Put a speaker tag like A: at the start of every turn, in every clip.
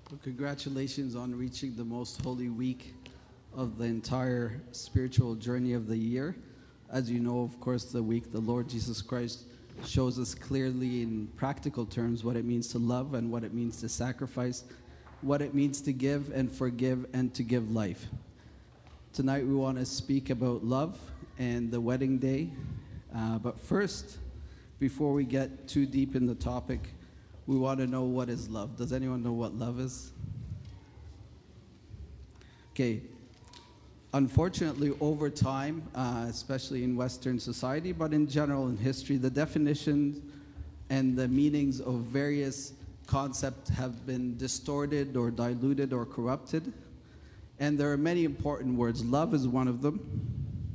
A: Well, congratulations on reaching the most holy week of the entire spiritual journey of the year. As you know, of course, the week the Lord Jesus Christ shows us clearly in practical terms what it means to love and what it means to sacrifice, what it means to give and forgive and to give life. Tonight we want to speak about love and the wedding day. But first, before we get too deep in the topic, we want to know what is love. Does anyone know what love is? Okay. Unfortunately, over time, especially in Western society, but in general in history, the definitions and the meanings of various concepts have been distorted or diluted or corrupted. And there are many important words. Love is one of them.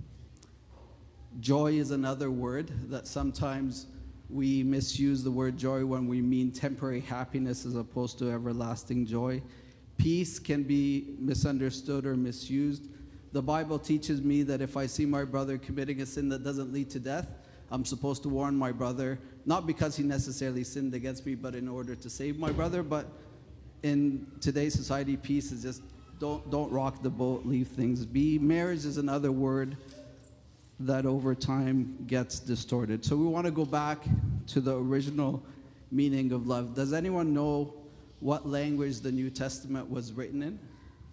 A: Joy is another word that sometimes we misuse the word joy when we mean temporary happiness as opposed to everlasting joy. Peace can be misunderstood or misused. The Bible teaches me that if I see my brother committing a sin that doesn't lead to death, I'm supposed to warn my brother, not because he necessarily sinned against me, but in order to save my brother. But in today's society, peace is just don't rock the boat, leave things be. Marriage is another word that over time gets distorted. So we want to go back to the original meaning of love. Does anyone know what language the New Testament was written in?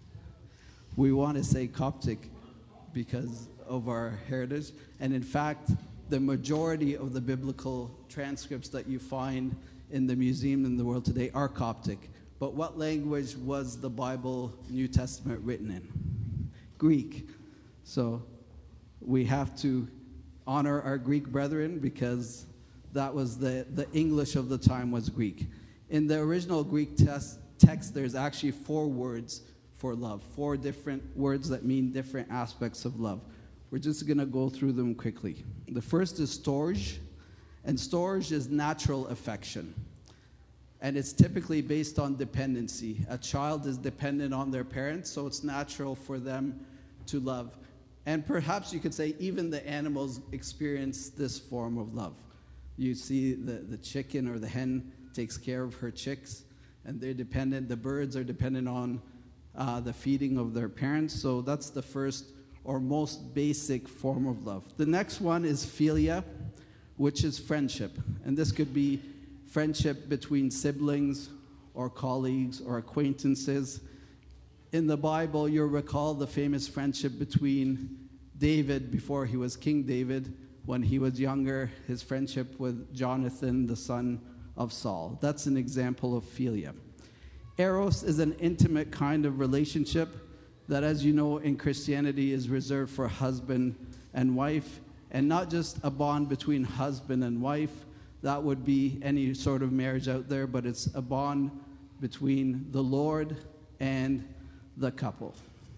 A: We want to say Coptic because of our heritage. And in fact, the majority of the biblical transcripts that you find in the museum in the world today are Coptic. But what language was the Bible New Testament written in? Greek. So we have to honor our Greek brethren because that was the English of the time was Greek. In the original Greek text, there's actually 4 words for love, 4 different words that mean different aspects of love. We're just going to go through them quickly. The first is storge, and storge is natural affection. And it's typically based on dependency. A child is dependent on their parents, so it's natural for them to love. And perhaps you could say even the animals experience this form of love. You see the chicken or the hen takes care of her chicks, and they're dependent. The birds are dependent on the feeding of their parents. So that's the first or most basic form of love. The next one is philia, which is friendship. And this could be friendship between siblings or colleagues or acquaintances. In the Bible, you'll recall the famous friendship between David, before he was King David, when he was younger, his friendship with Jonathan, the son of Saul. That's an example of philia. Eros is an intimate kind of relationship that, as you know, in Christianity is reserved for husband and wife, and not just a bond between husband and wife. That would be any sort of marriage out there, but it's a bond between the Lord and the couple.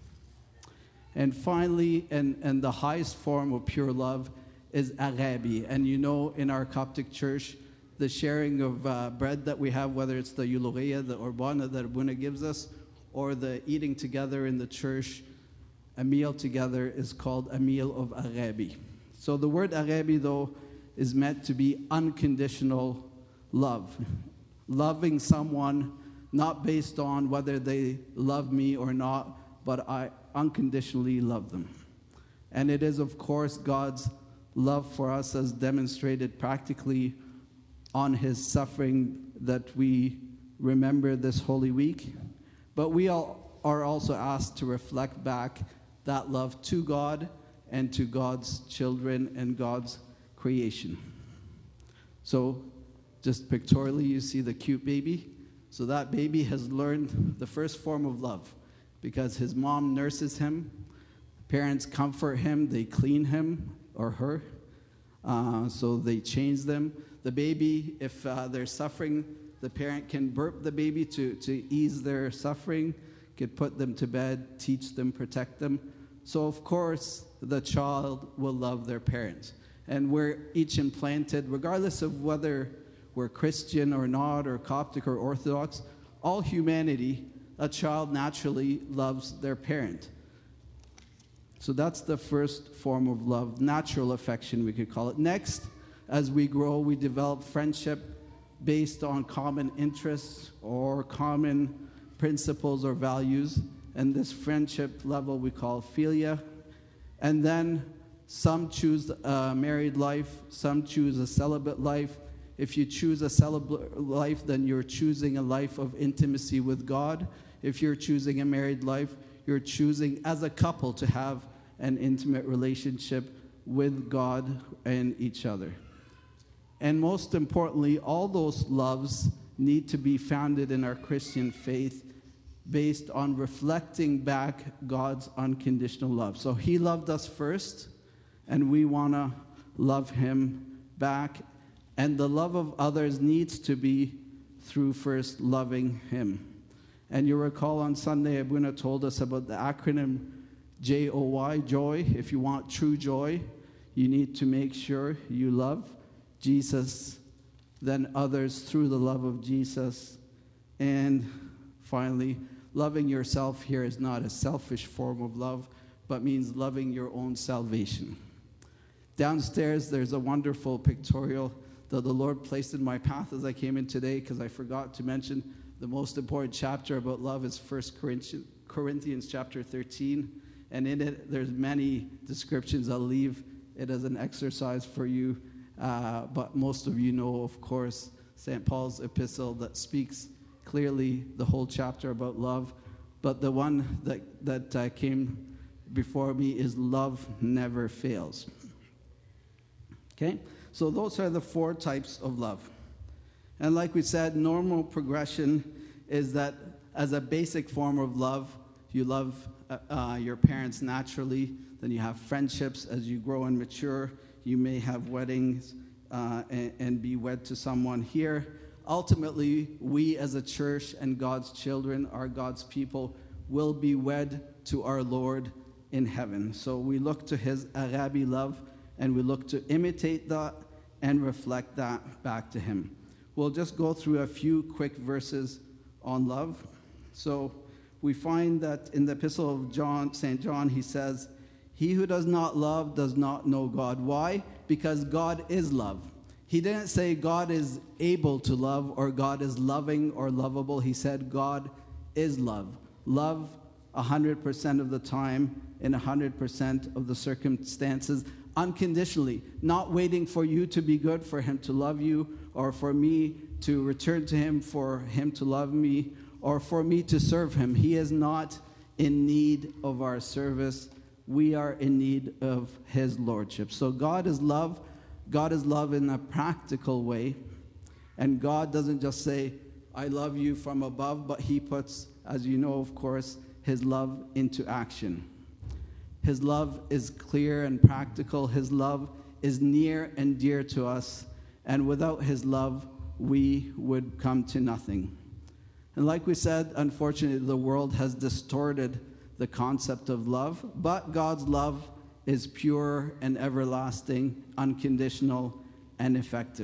A: And finally, and the highest form of pure love is agape. And you know, in our Coptic church, the sharing of bread that we have, whether it's the eulogia, the orbana that Abuna gives us, or the eating together in the church, a meal together is called a meal of agape. So the word agape, though, is meant to be unconditional love. Loving someone not based on whether they love me or not, but I unconditionally love them. And it is, of course, God's love for us as demonstrated practically on his suffering that we remember this Holy Week. But we all are also asked to reflect back that love to God and to God's children and God's creation. So just pictorially, you see the cute baby. So that baby has learned the first form of love because his mom nurses him, parents comfort him, they clean him or her, so they change them. The baby, if they're suffering, the parent can burp the baby to ease their suffering, could put them to bed, teach them, protect them. So of course, the child will love their parents. And we're each implanted, regardless of whether we're Christian or not, or Coptic or Orthodox, all humanity, a child naturally loves their parent. So that's the first form of love, natural affection, we could call it. Next, as we grow, we develop friendship based on common interests or common principles or values. And this friendship level we call philia. And then some choose a married life, some choose a celibate life. If you choose a celibate life, then you're choosing a life of intimacy with God. If you're choosing a married life, you're choosing as a couple to have an intimate relationship with God and each other. And most importantly, all those loves need to be founded in our Christian faith based on reflecting back God's unconditional love. So he loved us first, and we want to love him back. And the love of others needs to be through first loving him. And you recall on Sunday, Abuna told us about the acronym JOY, joy. If you want true joy, you need to make sure you love Jesus, then others through the love of Jesus. And finally, loving yourself here is not a selfish form of love, but means loving your own salvation. Downstairs, there's a wonderful pictorial that the Lord placed in my path as I came in today, because I forgot to mention the most important chapter about love is 1 Corinthians chapter 13. And in it, there's many descriptions. I'll leave it as an exercise for you. But most of you know, of course, St. Paul's epistle that speaks clearly the whole chapter about love. But the one that came before me is love never fails. Okay? So those are the 4 types of love. And like we said, normal progression is that as a basic form of love, you love your parents naturally, then you have friendships as you grow and mature. You may have weddings and be wed to someone here. Ultimately, we as a church and God's children, are God's people, will be wed to our Lord in heaven. So we look to his agape love, and we look to imitate that and reflect that back to him. We'll just go through a few quick verses on love. So we find that in the epistle of John, St. John, he says, "He who does not love does not know God." Why? Because God is love. He didn't say God is able to love or God is loving or lovable. He said God is love. Love 100% of the time, in 100% of the circumstances, unconditionally, not waiting for you to be good for him to love you, or for me to return to him for him to love me, or for me to serve him. He is not in need of our service. We are in need of his lordship. So God is love. God is love in a practical way. And God doesn't just say, "I love you" from above, but he puts, as you know, of course, his love into action. His love is clear and practical. His love is near and dear to us. And without his love, we would come to nothing. And like we said, unfortunately, the world has distorted the concept of love. But God's love is pure and everlasting, unconditional, and effective.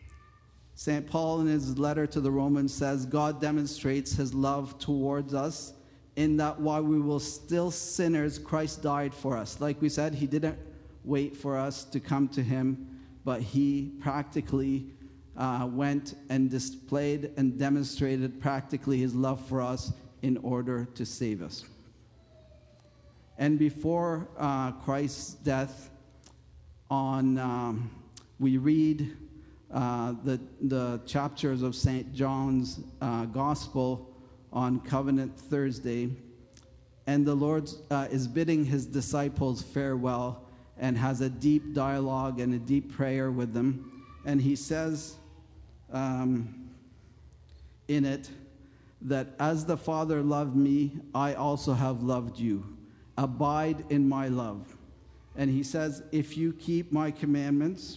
A: St. Paul, in his letter to the Romans, says, God demonstrates his love towards us in that while we were still sinners, Christ died for us. Like we said, he didn't wait for us to come to him, but he practically went and displayed and demonstrated practically his love for us in order to save us. And before Christ's death, we read the chapters of St. John's Gospel on Covenant Thursday, and the Lord is bidding his disciples farewell and has a deep dialogue and a deep prayer with them. And he says in it that as the Father loved me, I also have loved you. Abide in my love. And he says, if you keep my commandments,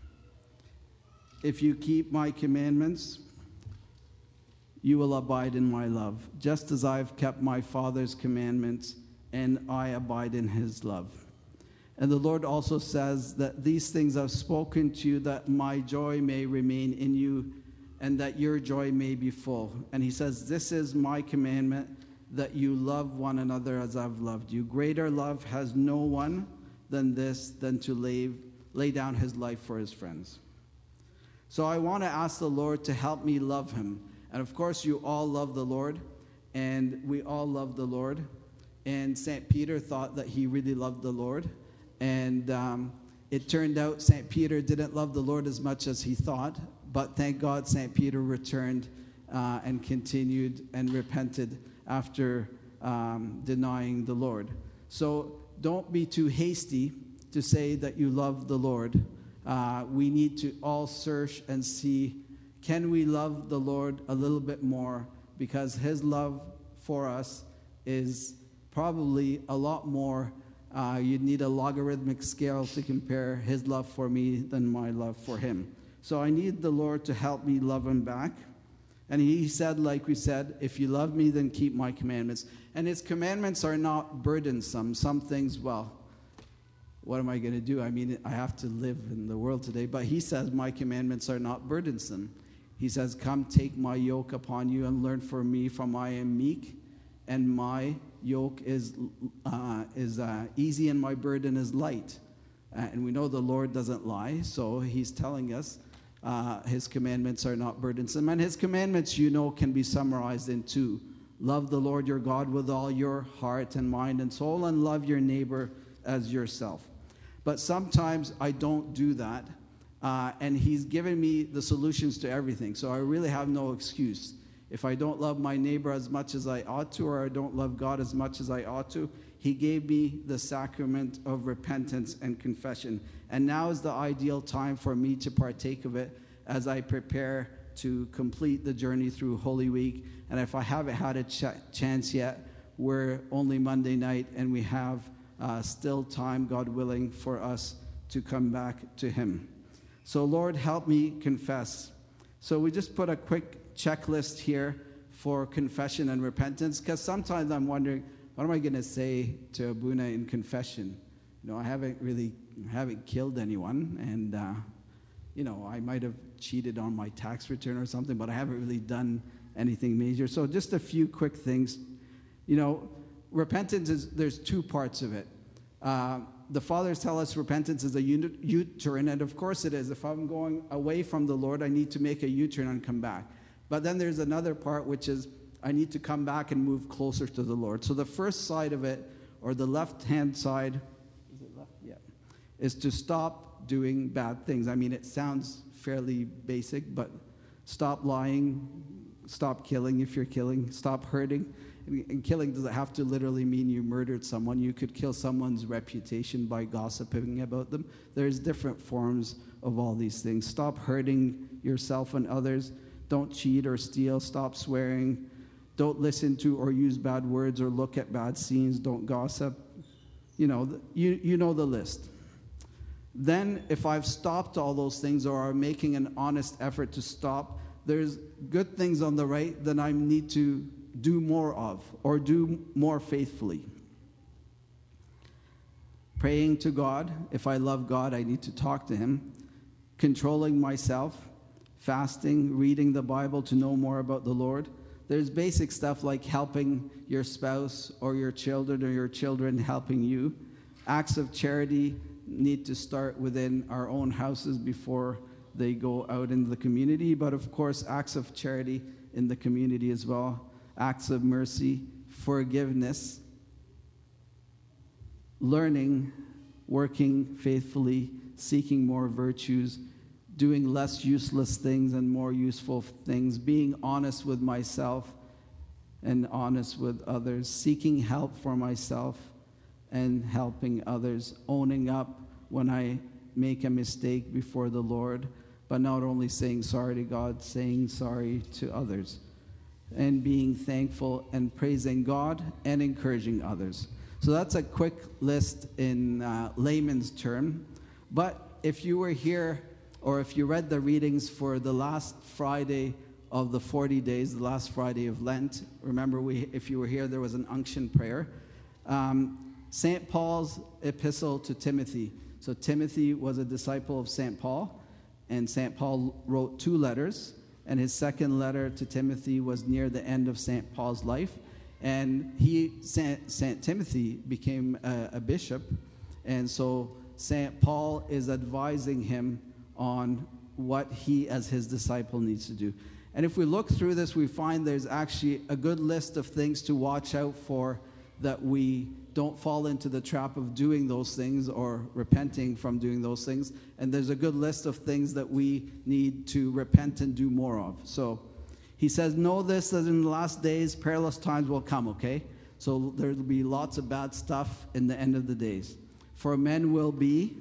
A: you will abide in my love, just as I've kept my Father's commandments, and I abide in his love. And the Lord also says that these things I've spoken to you, that my joy may remain in you, and that your joy may be full. And he says, this is my commandment, that you love one another as I've loved you. Greater love has no one than this, than to lay down his life for his friends. So I want to ask the Lord to help me love him. And of course, you all love the Lord. and we all love the Lord. And St. Peter thought that he really loved the Lord. And it turned out St. Peter didn't love the Lord as much as he thought. But thank God St. Peter returned and continued and repented after denying the Lord. So don't be too hasty to say that you love the Lord. We need to all search and see, can we love the Lord a little bit more? Because his love for us is probably a lot more. You'd need a logarithmic scale to compare his love for me than my love for him. So I need the Lord to help me love him back. And he said, like we said, if you love me, then keep my commandments. And his commandments are not burdensome. Some things, well, what am I going to do? I mean, I have to live in the world today. But he says, my commandments are not burdensome. He says, come take my yoke upon you and learn from me, for I am meek, and my yoke is easy and my burden is light. And we know the Lord doesn't lie, so he's telling us his commandments are not burdensome. And his commandments, can be summarized in two. Love the Lord your God with all your heart and mind and soul, and love your neighbor as yourself. But sometimes I don't do that, and he's given me the solutions to everything, so I really have no excuse. If I don't love my neighbor as much as I ought to, or I don't love God as much as I ought to, he gave me the sacrament of repentance and confession. And now is the ideal time for me to partake of it as I prepare to complete the journey through Holy Week. And if I haven't had a chance yet, we're only Monday night, and we have still time, God willing, for us to come back to him. So Lord, help me confess. So we just put a quick checklist here for confession and repentance, because sometimes I'm wondering, what am I going to say to Abuna in confession? I haven't killed anyone, and I might have cheated on my tax return or something, but I haven't really done anything major. So just a few quick things. Repentance there's two parts of it. The fathers tell us repentance is a U-turn, and of course it is. If I'm going away from the Lord, I need to make a U-turn and come back. But then there's another part, which is I need to come back and move closer to the Lord. So the first side of it, or the left-hand side, is it left? Yeah, is to stop doing bad things. I mean, it sounds fairly basic, but stop lying, stop killing if you're killing, stop hurting. And killing doesn't have to literally mean you murdered someone. You could kill someone's reputation by gossiping about them. There's different forms of all these things. Stop hurting yourself and others. Don't cheat or steal. Stop swearing. Don't listen to or use bad words or look at bad scenes. Don't gossip. You know the list. Then if I've stopped all those things, or I'm making an honest effort to stop, there's good things on the right that I need to do more of, or do more faithfully. Praying to God. If I love God, I need to talk to him. Controlling myself. Fasting, reading the Bible to know more about the Lord. There's basic stuff like helping your spouse or your children helping you. Acts of charity need to start within our own houses before they go out into the community. But of course, acts of charity in the community as well. Acts of mercy, forgiveness, learning, working faithfully, seeking more virtues, doing less useless things and more useful things, being honest with myself and honest with others, seeking help for myself and helping others, owning up when I make a mistake before the Lord, but not only saying sorry to God, saying sorry to others, and being thankful and praising God and encouraging others. So that's a quick list in layman's term. But if you were here, or if you read the readings for the last Friday of the 40 days, the last Friday of Lent, remember if you were here, there was an unction prayer. St. Paul's epistle to Timothy. So Timothy was a disciple of St. Paul, and St. Paul wrote 2 letters, and his second letter to Timothy was near the end of St. Paul's life. And St. Timothy became a bishop, and so St. Paul is advising him on what he as his disciple needs to do. And if we look through this, we find there's actually a good list of things to watch out for, that we don't fall into the trap of doing those things or repenting from doing those things. And there's a good list of things that we need to repent and do more of. So he says, know this, that in the last days, perilous times will come, okay? So there will be lots of bad stuff in the end of the days. For men will be,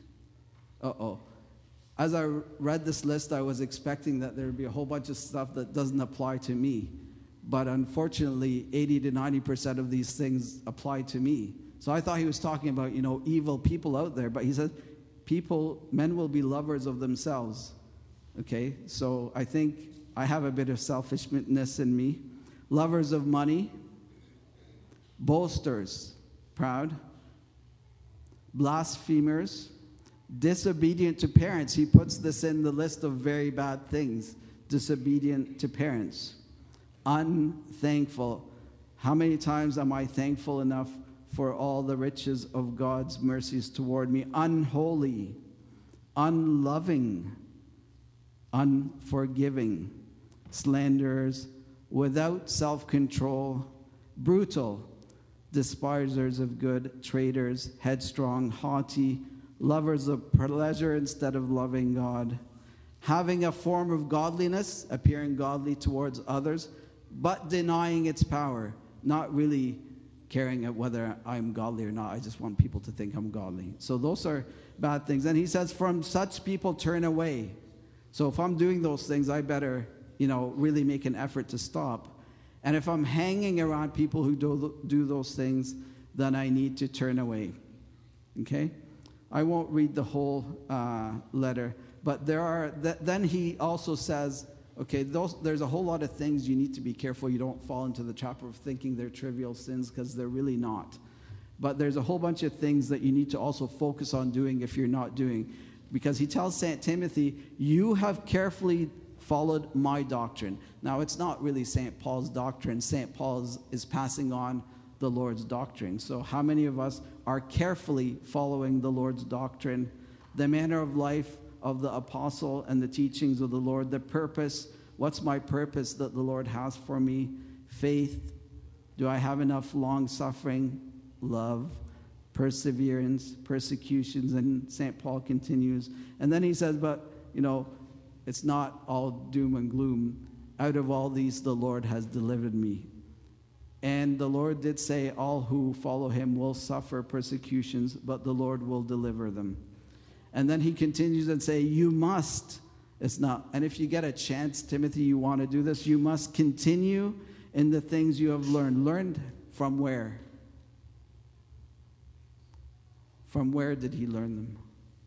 A: as I read this list, I was expecting that there would be a whole bunch of stuff that doesn't apply to me. But unfortunately, 80 to 90% of these things apply to me. So I thought he was talking about, evil people out there. But he said, men will be lovers of themselves. Okay, so I think I have a bit of selfishness in me. Lovers of money, boasters, proud, blasphemers, disobedient to parents. He puts this in the list of very bad things. Disobedient to parents. Unthankful. How many times am I thankful enough for all the riches of God's mercies toward me? Unholy, unloving, unforgiving, slanderers, without self-control, brutal, despisers of good, traitors, headstrong, haughty, lovers of pleasure instead of loving God, having a form of godliness, appearing godly towards others, but denying its power, not really caring at whether I'm godly or not. I just want people to think I'm godly. So those are bad things. And he says, from such people turn away. So if I'm doing those things, I better, really make an effort to stop. And if I'm hanging around people who do those things, then I need to turn away. Okay? I won't read the whole letter, but then he also says, okay, there's a whole lot of things you need to be careful you don't fall into the trap of thinking they're trivial sins, because they're really not. But there's a whole bunch of things that you need to also focus on doing if you're not doing. Because he tells St. Timothy, you have carefully followed my doctrine. Now, it's not really St. Paul's doctrine. St. Paul is passing on the Lord's doctrine. So how many of us are carefully following the Lord's doctrine, the manner of life of the apostle and the teachings of the Lord, the purpose? What's my purpose that the Lord has for me? Faith. Do I have enough long-suffering, love, perseverance, persecutions? And St. Paul continues. And then he says, but, it's not all doom and gloom. Out of all these, the Lord has delivered me. And the Lord did say, all who follow him will suffer persecutions, but the Lord will deliver them. And then he continues and say, you must. It's not. And if you get a chance, Timothy, you want to do this, you must continue in the things you have learned. Learned from where? From where did he learn them?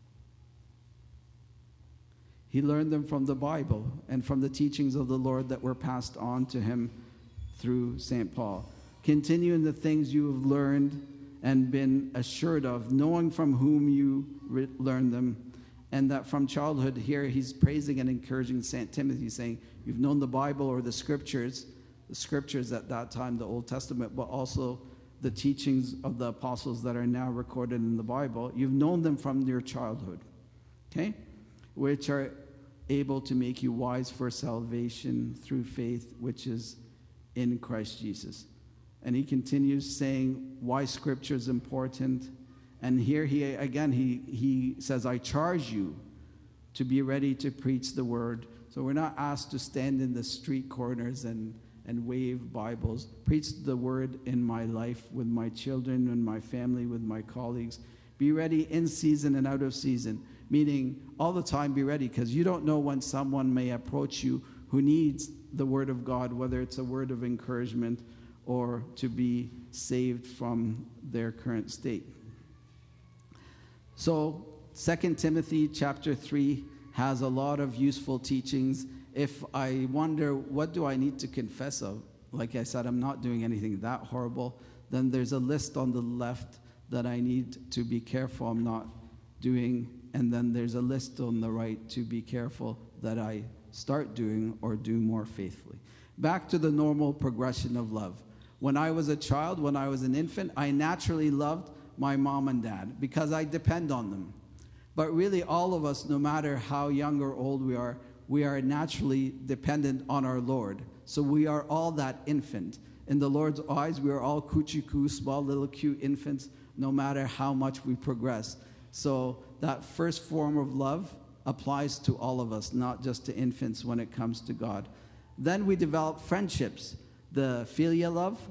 A: He learned them from the Bible and from the teachings of the Lord that were passed on to him through St. Paul. Continue in the things you have learned and been assured of, knowing from whom you learned them, and that from childhood. Here he's praising and encouraging St. Timothy, saying, you've known the Bible or the scriptures at that time, the Old Testament, but also the teachings of the apostles that are now recorded in the Bible. You've known them from your childhood, okay? Which are able to make you wise for salvation through faith, which is in Christ Jesus. And he continues saying why Scripture is important. And here he says, I charge you to be ready to preach the word. So we're not asked to stand in the street corners and wave Bibles. Preach the word in my life, with my children and my family, with my colleagues. Be ready in season and out of season. Meaning all the time be ready, because you don't know when someone may approach you who needs the word of God, whether it's a word of encouragement or to be saved from their current state. So 2 Timothy chapter 3 has a lot of useful teachings. If I wonder, what do I need to confess of? Like I said, I'm not doing anything that horrible. Then there's a list on the left that I need to be careful I'm not doing. And then there's a list on the right to be careful that I start doing or do more faithfully. Back to the normal progression of love. When I was a child, when I was an infant, I naturally loved my mom and dad because I depend on them. But really all of us, no matter how young or old we are, we are naturally dependent on our Lord. So we are all that infant. In the Lord's eyes, we are all coochie-coo, small little cute infants, no matter how much we progress. So that first form of love applies to all of us, not just to infants when it comes to God. Then we develop friendships. The philia love,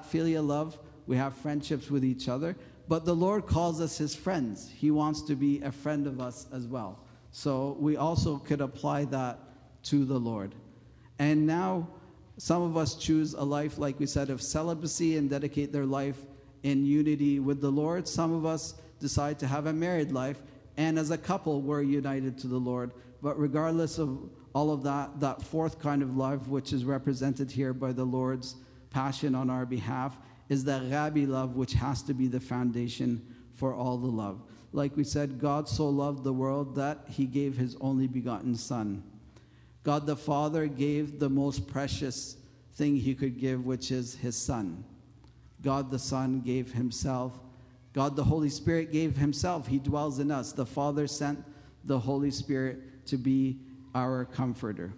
A: we have friendships with each other. But the Lord calls us his friends. He wants to be a friend of us as well. So we also could apply that to the Lord. And now some of us choose a life, like we said, of celibacy and dedicate their life in unity with the Lord. Some of us decide to have a married life, and as a couple, we're united to the Lord. But regardless of all of that, that fourth kind of love, which is represented here by the Lord's passion on our behalf, is the Rabbi love, which has to be the foundation for all the love. Like we said, God so loved the world that he gave his only begotten Son. God the Father gave the most precious thing he could give, which is his Son. God the Son gave himself. God the Holy Spirit gave himself. He dwells in us. The Father sent the Holy Spirit to be our comforter.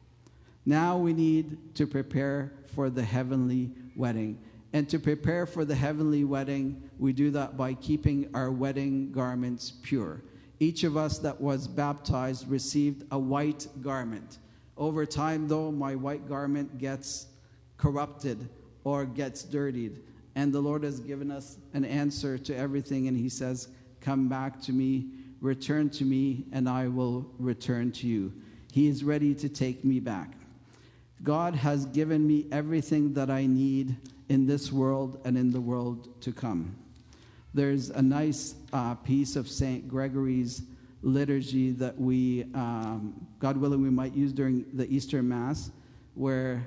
A: Now we need to prepare for the heavenly wedding. And to prepare for the heavenly wedding, we do that by keeping our wedding garments pure. Each of us that was baptized received a white garment. Over time, though, my white garment gets corrupted or gets dirtied. And the Lord has given us an answer to everything, and he says, come back to me, return to me, and I will return to you. He is ready to take me back. God has given me everything that I need in this world and in the world to come. There's a nice piece of St. Gregory's liturgy that we, God willing, we might use during the Easter Mass, where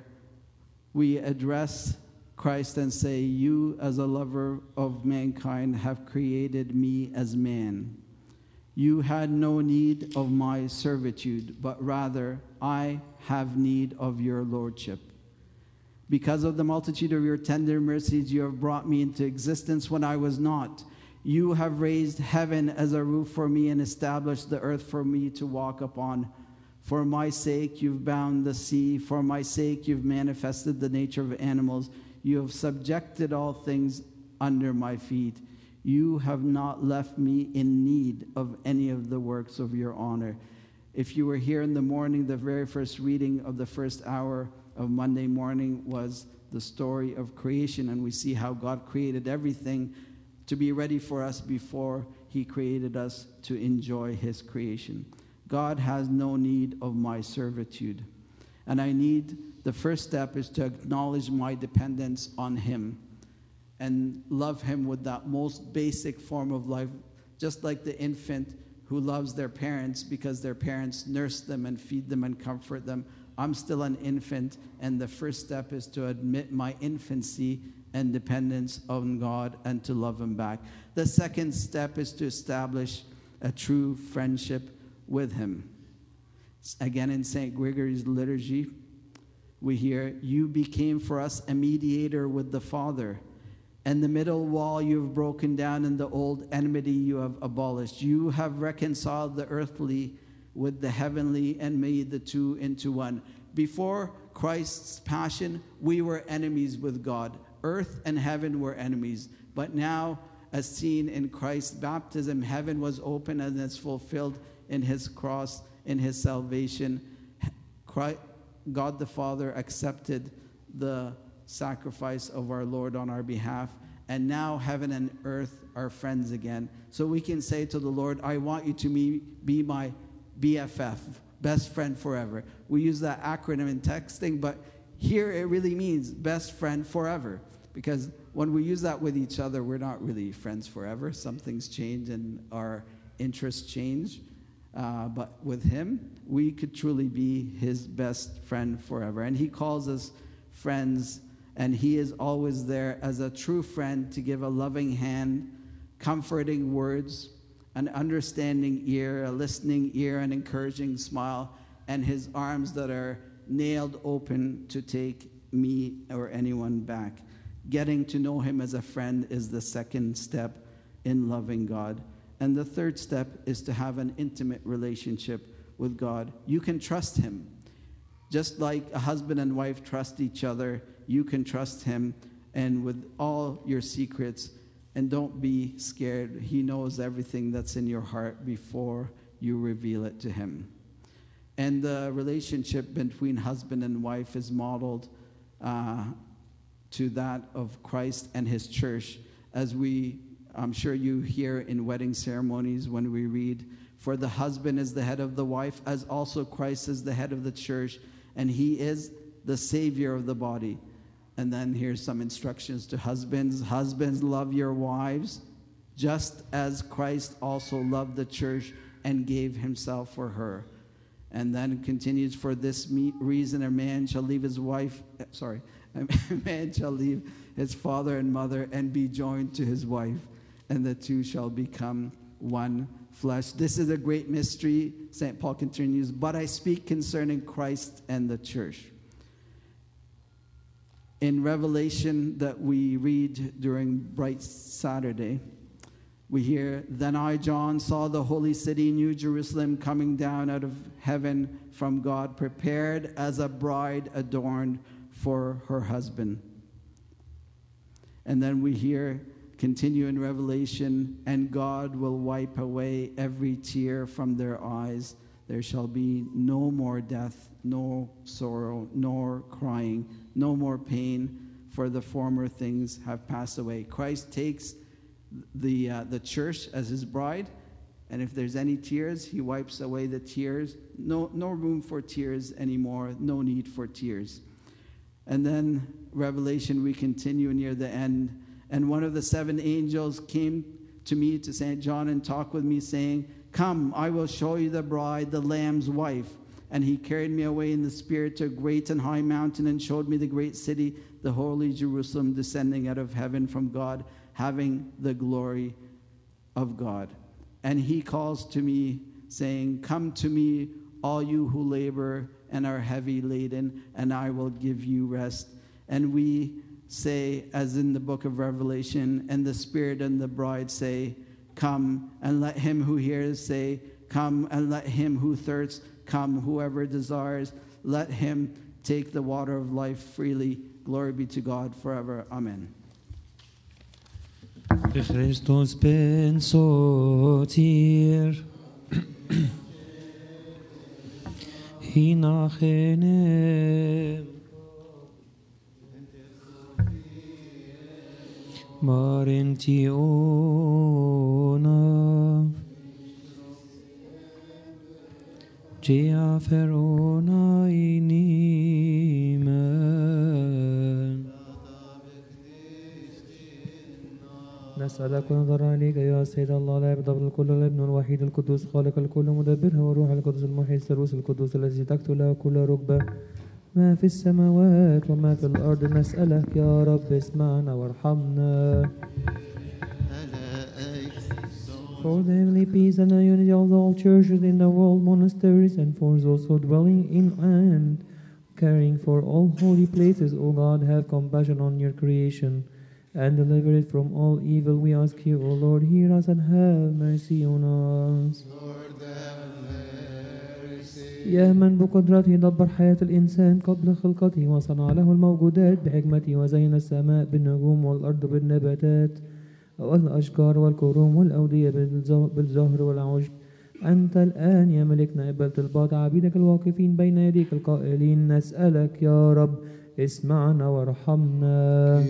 A: we address Christ and say, you as a lover of mankind have created me as man. You had no need of my servitude, but rather I have need of your lordship. Because of the multitude of your tender mercies, you have brought me into existence when I was not. You have raised heaven as a roof for me and established the earth for me to walk upon. For my sake, you've bound the sea. For my sake, you've manifested the nature of animals. You have subjected all things under my feet. You have not left me in need of any of the works of your honor. If you were here in the morning, the very first reading of the first hour of Monday morning was the story of creation, and we see how God created everything to be ready for us before he created us to enjoy his creation. God has no need of my servitude. And the first step is to acknowledge my dependence on him and love him with that most basic form of life, just like the infant who loves their parents because their parents nurse them and feed them and comfort them. I'm still an infant, and the first step is to admit my infancy and dependence on God and to love him back. The second step is to establish a true friendship with him. Again, in St. Gregory's liturgy, we hear, you became for us a mediator with the Father, and the middle wall you have broken down, and the old enmity you have abolished. You have reconciled the earthly with the heavenly and made the two into one. Before Christ's passion, we were enemies with God. Earth and heaven were enemies. But now, as seen in Christ's baptism, heaven was open and is fulfilled in his cross, in his salvation. God the Father accepted the sacrifice of our Lord on our behalf. And now heaven and earth are friends again. So we can say to the Lord, I want you to be my BFF, best friend forever. We use that acronym in texting, but here it really means best friend forever. Because when we use that with each other, we're not really friends forever. Some things change and our interests change. But with him, we could truly be his best friend forever. And he calls us friends, and he is always there as a true friend to give a loving hand, comforting words, an understanding ear, a listening ear, an encouraging smile, and his arms that are nailed open to take me or anyone back. Getting to know him as a friend is the second step in loving God. And the third step is to have an intimate relationship with God. You can trust him. Just like a husband and wife trust each other, you can trust him and with all your secrets. And don't be scared. He knows everything that's in your heart before you reveal it to him. And the relationship between husband and wife is modeled to that of Christ and his church. As I'm sure you hear in wedding ceremonies when we read, "For the husband is the head of the wife, as also Christ is the head of the church, and he is the Savior of the body." And then here's some instructions to husbands. Husbands, love your wives, just as Christ also loved the church and gave himself for her. And then it continues, "For this reason a man shall leave his father and mother and be joined to his wife, and the two shall become one flesh." This is a great mystery. St. Paul continues, "But I speak concerning Christ and the church." In Revelation that we read during Bright Saturday, we hear, "Then I, John, saw the holy city, New Jerusalem, coming down out of heaven from God, prepared as a bride adorned for her husband." And then we hear, continue in Revelation, "And God will wipe away every tear from their eyes. There shall be no more death, no sorrow, nor crying, no more pain, for the former things have passed away." Christ takes the church as his bride, and if there's any tears, he wipes away the tears. No room for tears anymore, no need for tears. And then Revelation, we continue near the end, "And one of the 7 angels came to me, to St. John, and talked with me, saying, 'Come, I will show you the bride, the Lamb's wife.' And he carried me away in the spirit to a great and high mountain and showed me the great city, the holy Jerusalem, descending out of heaven from God, having the glory of God. And he calls to me, saying, 'Come to me, all you who labor and are heavy laden, and I will give you rest.' And we say, as in the book of Revelation, and the Spirit and the bride say, 'Come,' and let him who hears say, 'Come,' and let him who thirsts come. Whoever desires, let him take the water of life freely. Glory be to God forever. Amen."
B: Christus ben sotir hinachenem marentiona Gea ferona inimen. نسألك ونظر عليك يا سيد الله لا يبدأ الكل الابن الوحيد القدوس خالق الكل مدبرها وروح القدس المحيي الثالوث القدوس الذي تكتب له كل ركبة ما في السماوات وما في الأرض. نسألك يا رب اسمعنا وارحمنا. For the heavenly peace and the unity of all churches in the world, monasteries, and for those who dwelling in and caring for all holy places, O God, have compassion on your creation and deliver it from all evil. We ask you, O Lord, hear us and have mercy on us.
C: Lord, have mercy.
B: يا من بقدرته دبر حياة الإنسان قبل خلقته وصنع له الموجودات بحكمته وزين السماء بالنجوم والأرض بالنباتات والأشجار والكروم والأودية بالزهر والعشب. أنت الآن يا ملكنا قبلت طلبات عبيدك الواقفين بين يديك القائلين نسألك يا رب اسمعنا وارحمنا.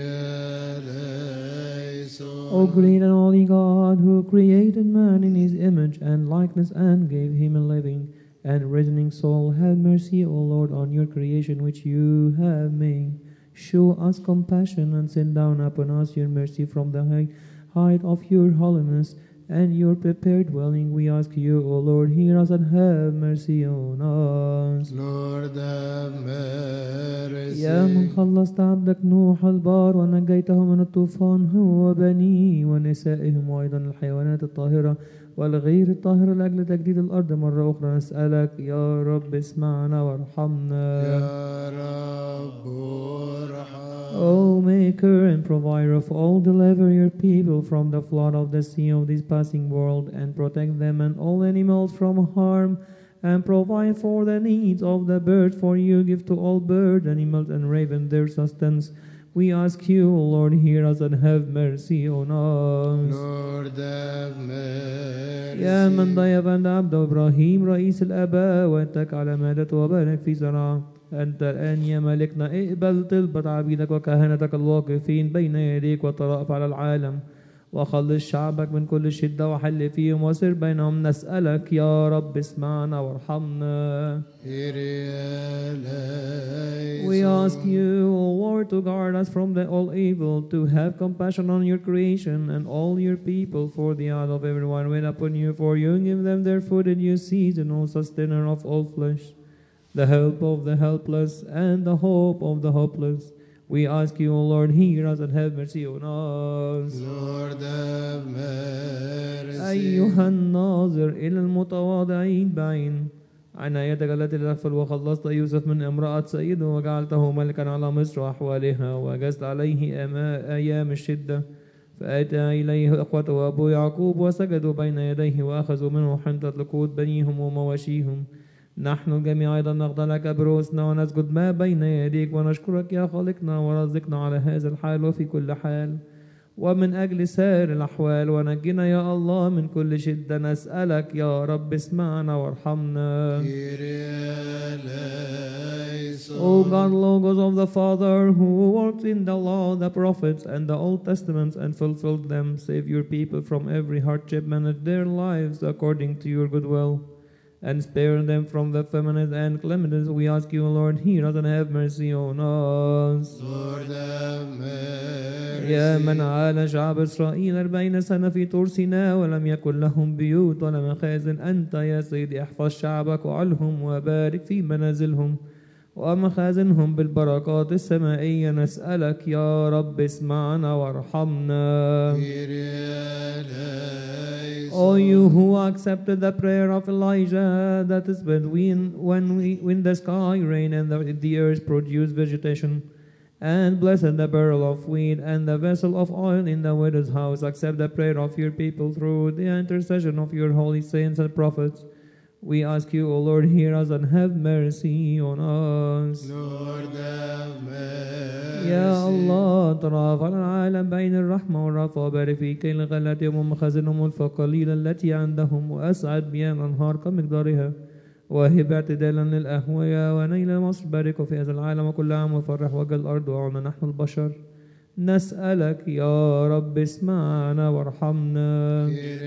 B: O great and holy God, who created man in his image and likeness and gave him a living and reasoning soul, have mercy, O Lord, on your creation which you have made. Show us compassion and send down upon us your mercy from the height of your holiness and your prepared dwelling. We ask you, O Lord, hear us and have mercy on us.
C: Lord, have mercy.
B: يا من خلصت عبدك نوح البار ونجيته من الطوفان هو وبنيه ونسائهم وأيضا الحيوانات الطاهرة والغير الطاهرة لأجل تجديد الأرض مرة أخرى. نسألك يا رب اسمعنا وارحمنا.
C: يا رب ارحم.
B: O Maker and Provider of all, deliver your people from the flood of the sea of this passing world and protect them and all animals from harm and provide for the needs of the birds, for you give to all birds, animals, and ravens their sustenance. We ask you, O Lord, hear us and have mercy on us.
C: Lord have mercy.
B: يا من ضيف عبد إبراهيم رئيس الآباء واتك على مائدته وبارك في زرعه، أنت الآن يا مالكنا اقبل طلبة عبيدك وكهنتك الواقفين بين يديك وترأف على العالم، وخلص شعبك من كل شدة وحل فيهم وسر بينهم. نسألك يا رب اسمعنا وارحمنا. We ask you, O Lord, to guard us from all evil, to have compassion on your creation and all your people, for the eyes of everyone wait upon you, for you give them their food in due season, O sustainer of all flesh, the help of the helpless and the hope of the hopeless. We ask you, O Lord, hear us and have mercy on us.
C: Lord have mercy.
B: أيها الناظر إلى المتواضعين بعين، عنايتك التي تغفل وخلصت يوسف من امرأة سيده وجعلته ملكا على مصر وأحوالها، وأجزت عليه أيام الشدة، فأتى إليه إخوته وأبو يعقوب وسجدوا بين يديه وأخذوا منه حنطة لقوت بنيهم ومواشيهم. نحن الجميع أيضا نخضع لك برؤوسنا ونسجد ما بين يديك ونشكرك يا خالقنا ورزقنا على هذا الحال وفي كل حال ومن أجل سائر الأحوال، ونجنا يا الله من كل شدة. نسألك يا رب اسمعنا وارحمنا. O God, Logos of the Father, who worked in the law, the prophets, and the Old Testaments, and fulfilled them, save your people from every hardship, manage their lives according to your good will, and spare them from the feminine and calamities. We ask you, Lord, hear us and have mercy on us.
C: Lord have mercy.
B: يا من عال شعب إسرائيل 40 سنة في طور سيناء ولم يكن لهم بيوت ولا مخازن، أنت يا سيدي احفظ شعبك وعلهم وبارك في منازلهم ومخازنهم بالبركات السمائية. نسألك يا رب اسمعنا وارحمنا. O you who accepted the prayer of Elijah, that is when the sky rained and the earth produced vegetation, and blessed the barrel of wheat and the vessel of oil in the widow's house, accept the prayer of your people through the intercession of your holy saints and prophets. We ask you, O Lord, hear us and have mercy on us.
C: Lord have mercy.
B: يا الله ترافع على العالم بين الرحمة والرأفة وبارك في كل غلاتهم ومخازنهم القليلة التي عندهم، وأسعد بها الأنهار كمقدارها، وهب اعتدالا للأهوية ونيل مصر. بارك في هذا العالم وكل عام وفرح وجه الأرض وعنا نحن البشر. نسألك يا رب اسمعنا وارحمنا.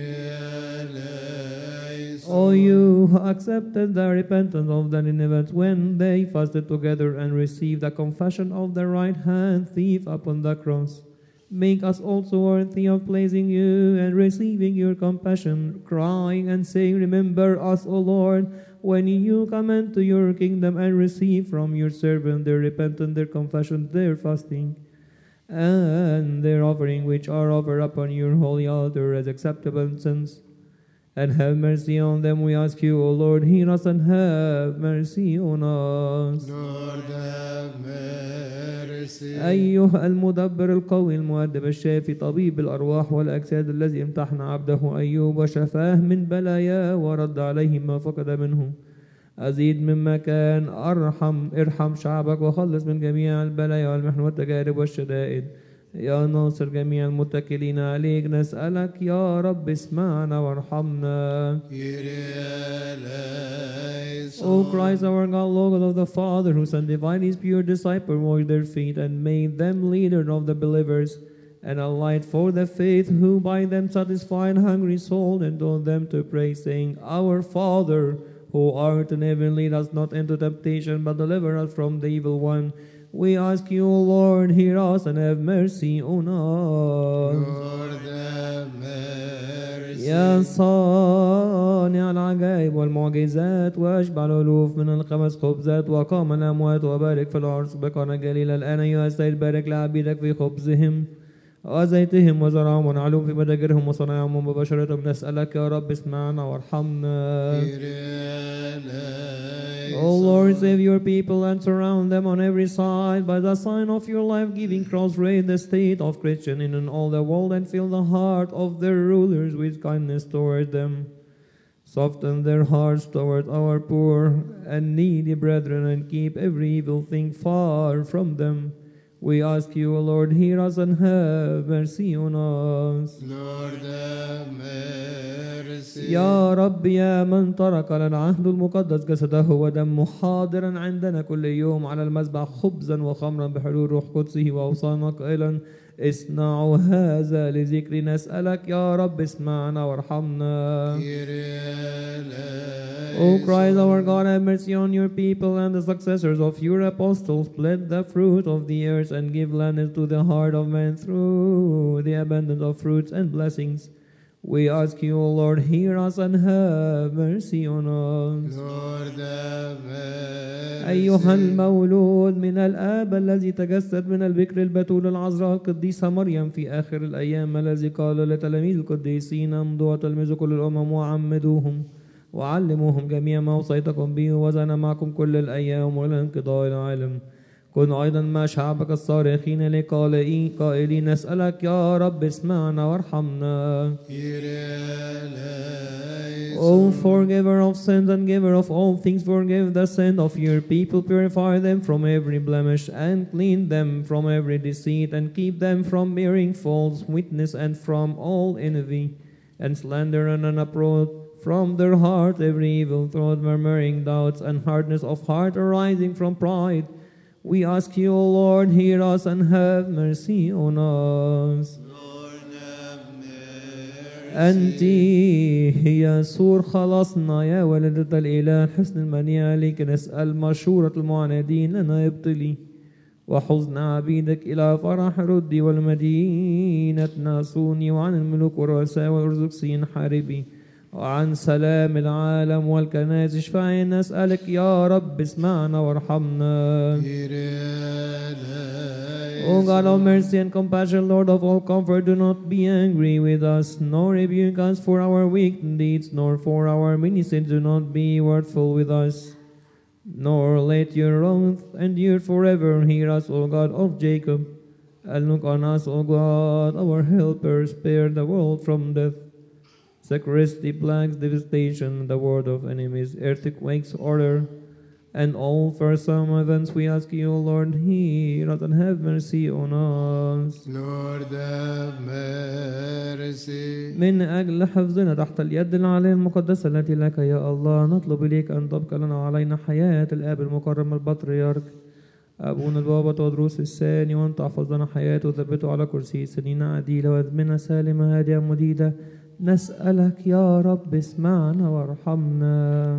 B: O you who accepted the repentance of the Ninevites when they fasted together and received the confession of the right hand thief upon the cross, make us also worthy of pleasing you and receiving your compassion, crying and saying, remember us, O Lord, when you come into your kingdom, and receive from your servant their repentance, their confession, their fasting, and their offering, which are offered upon your holy altar as acceptable incense. And have mercy on them, we ask you, O Lord, hear us and have mercy on us.
C: Lord have mercy.
B: أيها المدبر القوي المؤدب الشافي طبيب الأرواح والأجساد، الذي امتحن عبده أيوب وشفاه من بلاياه ورد عليه ما فقد منه، أزيد مما كان. ارحم شعبك وخلص من جميع البلايا والمحن والتجارب والشدائد. يا ناصر جميع المتكلين عليك، نسألك يا رب اسمعنا وارحمنا. O Christ, our God, Lord of the Father, who sanctified his pure disciples, washed their feet, and made them leaders of the believers, and a light for the faith, who by them satisfied hungry souls, and taught them to pray, saying, Our Father, who art in heaven, lead us not into temptation, but deliver us from the evil one. We ask you, O Lord, hear us and have mercy on us.
C: Lord have mercy.
B: يا صانع العجائب والمعجزات، واشبع الألوف من الخمس خبزات، وقام الأموات، وبارك في العرس بقنا جليلا. الآن أيها السيد بارك لعبيدك في خبزهم وزيتهم وزرعهم ونعلهم في متاجرهم وصنايعهم وبشرتهم. نسألك يا رب اسمعنا وارحمنا. O Lord, save your people and surround them on every side by the sign of your life-giving cross. Raise the state of Christian in all the world, and fill the heart of their rulers with kindness toward them, Soften their hearts toward our poor and needy brethren, and keep every evil thing far from them. We ask you, O Lord, hear us and have mercy on us.
C: Lord have mercy.
B: يا رب يا من ترك لنا عهد المقدس جسده ودمه حاضرا عندنا كل يوم على المذبح خبزا وخمرا بحلول روح قدسه وأوصانا قائلا اصنعوا هذا لذكري. نسألك يا رب اسمعنا وارحمنا. O Christ our God, have mercy on your people and the successors of your apostles. Plant the fruit of the earth and give gladness to the heart of man through the abundance of fruits and blessings. We ask you, O Lord, hear us and have mercy on us.
C: Lord have mercy.
B: أيها المولود من الآب الذي تجسد من البكر البتول العذراء القديسة مريم في آخر الأيام، الذي قال لتلاميذ القديسين امضوا وتلمذوا كل الأمم وعمدوهم وعلموهم جميع ما وصيتكم به، وزن معكم كل الأيام وإلى انقضاء العالم. كن أيضا مع شعبك الصارخين قائلين نسألك يا رب اسمعنا وارحمنا. O forgiver of sins and giver of all things, forgive the sin of your people, purify them from every blemish, and clean them from every deceit, and keep them from bearing false witness, and from all envy and slander and uproot from their heart every evil thought, murmuring doubts and hardness of heart arising from pride. We ask you, O Lord, hear us and have mercy on us.
C: Lord have mercy.
B: أنت هي سور خلاصنا يا والدة الإله الحسن المنيع، عليك نسأل مشورة المعاندين لنا ابطلي، وحزن عبيدك إلى فرح ردي، والمدينة ناسوني، وعن الملوك والرؤساء والأرزقسيين حاربي، وعن سلام العالم والكنائس اشفعي. نسألك يا رب اسمعنا وارحمنا. O God of mercy and compassion, Lord of all comfort, do not be angry with us, nor rebuke us for our weak deeds, nor for our many sins. Do not be wrathful with us, nor let your wrath endure forever. Hear us, O God of Jacob, and look on us, O God, our helper. Spare the world from death, security, plagues, devastation, the word of enemies, earthquakes, order, and all fearsome events. We ask you, O Lord, hear us and have mercy on us.
C: Lord have mercy.
B: من أجل حفظنا تحت اليد العالية المقدسة التي لك يا الله، نطلب إليك أن تبقى لنا وعلينا حياة الآب المكرم البطريرك أبونا البابا تودروس الثاني، وأن تحفظ لنا حياته وثبته على كرسي سنين عديدة وأزمنة سالمة هادئة مديدة. نسألك يا رب اسمعنا وارحمنا.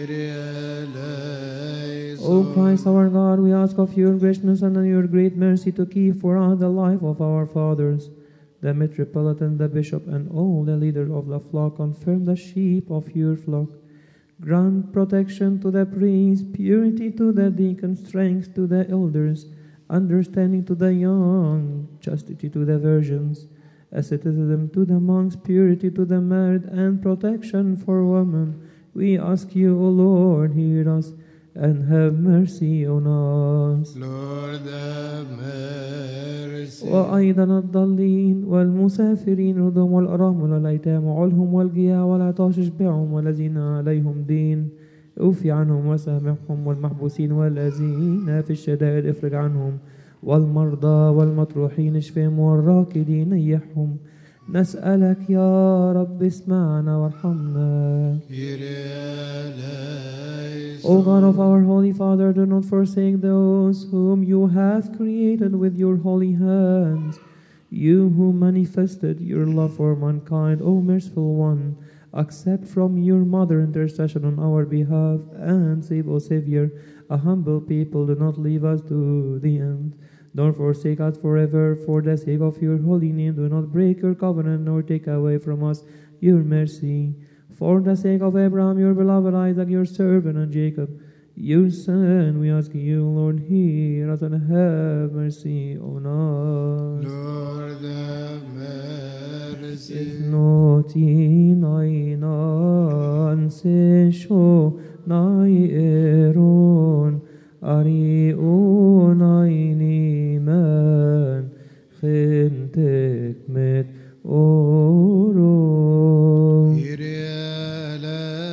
B: O Christ our God, we ask of your graciousness and your great mercy to keep for us the life of our fathers, the metropolitan, the bishop, and all the leaders of the flock. Confirm the sheep of your flock. Grant protection to the priests, purity to the deacons, strength to the elders, understanding to the young, chastity to the virgins, asceticism to the monks, purity to the married, and protection for women. We ask you, O Lord, hear us and have mercy on us.
C: Lord have mercy.
B: وأيضا الضالين والمسافرين ردهم والأرامل والأيتام وعلهم والجياع والعطاش اشبعهم، والذين عليهم دين اوفي عنهم وسامحهم، والمحبوسين والذين في الشدائد افرج عنهم، والمرضى والمطروحين اشفهم، والراكدين نيحهم. نسألك يا رب اسمعنا وارحمنا. O God of our Holy Father, do not forsake those whom you have created with your holy hands. You who manifested your love for mankind, O merciful one, accept from your mother intercession on our behalf, and save, O Savior, a humble people. Do not leave us to the end. Don't forsake us forever. For the sake of your holy name, do not break your covenant, nor take away from us your mercy. For the sake of Abraham, your beloved, Isaac, your servant, and Jacob, your son, we ask you, Lord, hear us and have mercy on us.
C: Lord have mercy.
B: Noti nainan sesho nairon ariun ainiman khintek met oro.
C: Kyrie eleison.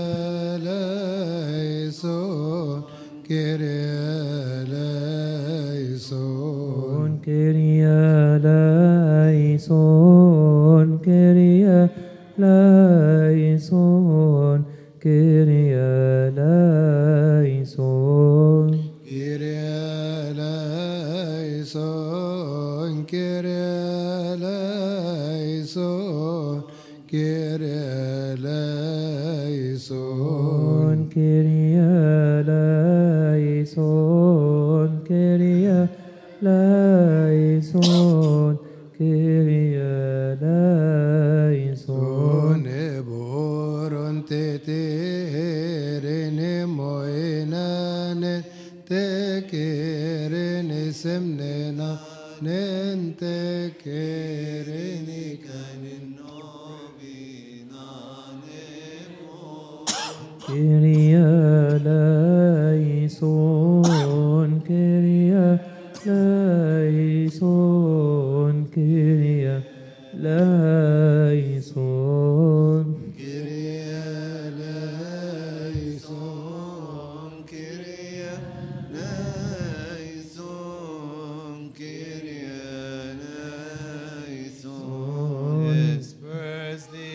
C: eleison, Kyrie eleison.
B: Kyrie eleison, Kyrie eleison, Kyrie eleison.
C: Kyrie eleison, Kyrie eleison, Kyrie eleison.
B: Kyrie eleison, Kyrie eleison, Kyrie eleison.
C: Boron teterene moinane tekerene semnena nente kerene kanin
B: Kyrie eleison, Kyrie eleison, Kyrie eleison.
C: Kyrie eleison, Kyrie eleison, Kyrie eleison. Disperse the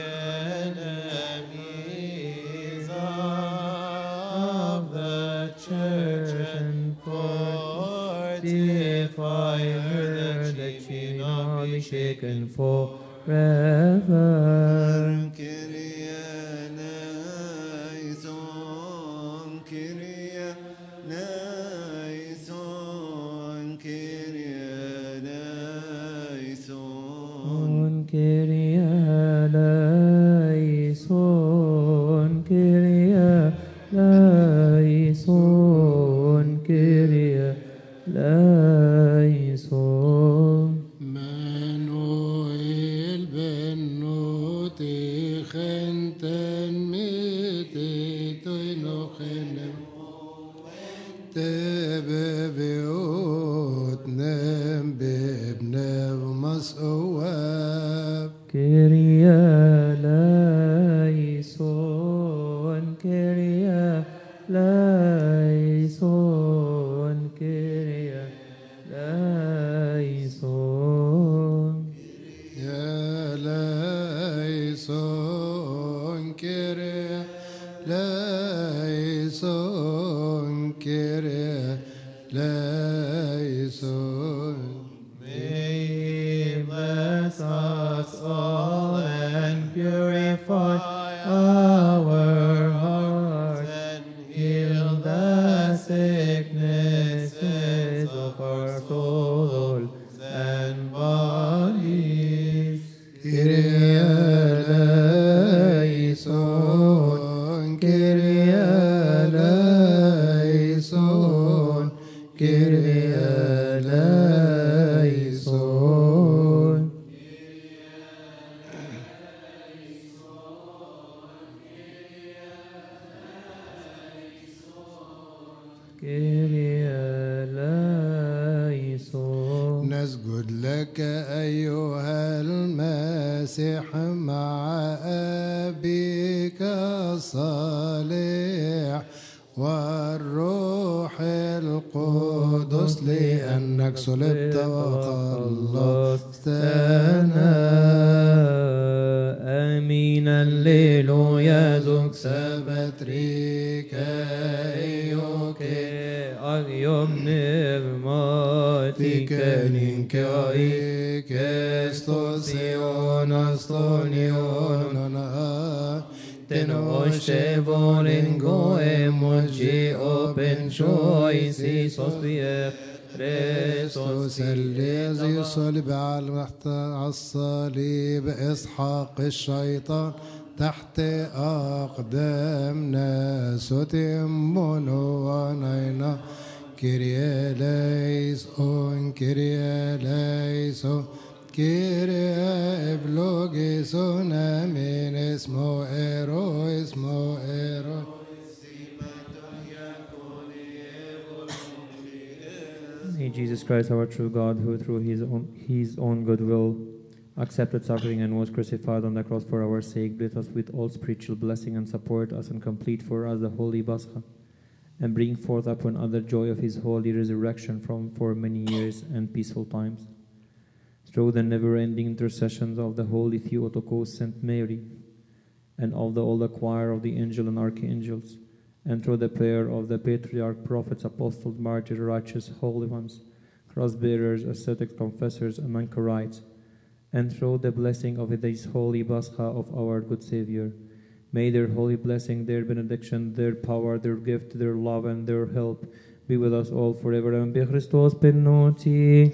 C: enemies of the church and fortify her that she not be shaken
B: forever.
C: Kyrie eleison, Kyrie eleison, Kyrie eleison.
B: Kyrie eleison, Kyrie eleison, Kyrie eleison.
C: Manuel benoti khenten mititoy no khenem tebeviot nem bebnev mas'uab.
B: Kyrie eleison, Kyrie eleison, Kyrie eleison.
C: Eleison, Kyrie eleison, Kyrie eleison.
B: May He bless us all and purify our hearts and heal the sicknesses of our souls and bodies.
C: Kyrie eleison, Kyrie eleison, Kyrie eleison.
B: Kyrie eleison.
C: نسجد لك أيها المسيح مع أبيك الصالح والروح القدس لأنك صلبت وخلصتنا.
B: آمين الليلويا زوك
C: سبت ريك أيوك
B: أغيوم نغماتي
C: تكنين كايك استوسيون استونيون
B: Tenosce volengo e moggi open choice Isos vie
C: Kristus الذي يصلب على الصليب إسحاق الشيطان تحت أقدامنا ستمون ونينا كيريا ليسون كيريا ليسون كيريا إبلوغيسون من اسمه إيرو
B: Jesus Christ, our true God, who through his own good will accepted suffering and was crucified on the cross for our sake, bless us with all spiritual blessing and support us and complete for us the holy Pascha, and bring forth upon us the joy of his holy resurrection for many years and peaceful times. Through the never-ending intercessions of the Holy Theotokos, Saint Mary, and of all the choir of the angels and archangels, and through the prayer of the patriarch, prophets, apostles, martyrs, righteous, holy ones, cross-bearers, ascetics, confessors, and anchorites, and through the blessing of this holy Pascha of our good Savior, may their holy blessing, their benediction, their power, their gift, their love, and their help be with us all forever. And be Christos penoti.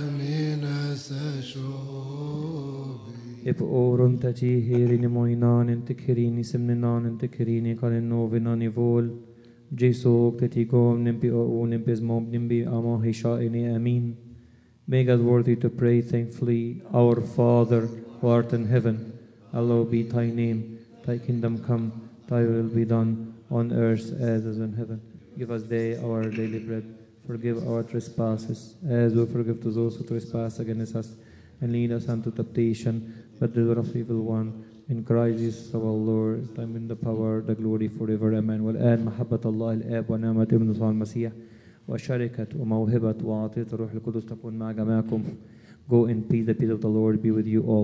B: If oron tati herini moinan and tekirini semninan and tekirini kalenovinan evol, Jesu tati gom nimpi o nimpis mom nimbi amo hisha ini amin. Make us worthy to pray thankfully, Our Father, who art in heaven, hallowed be thy name. Thy kingdom come, thy will be done, on earth as is in heaven. Give us day our daily bread. Forgive our trespasses, as we forgive to those who trespass against us. And lead us unto temptation, but deliver us from evil one. In Christ Jesus our Lord, time in the power, the glory forever. Amen. والآن محبة الله الآب ونعمة ابنه يسوع المسيح وشركة وموهبة وعطية الروح القدس تكون مع جميعكم. Go in peace, the peace of the Lord be with you all.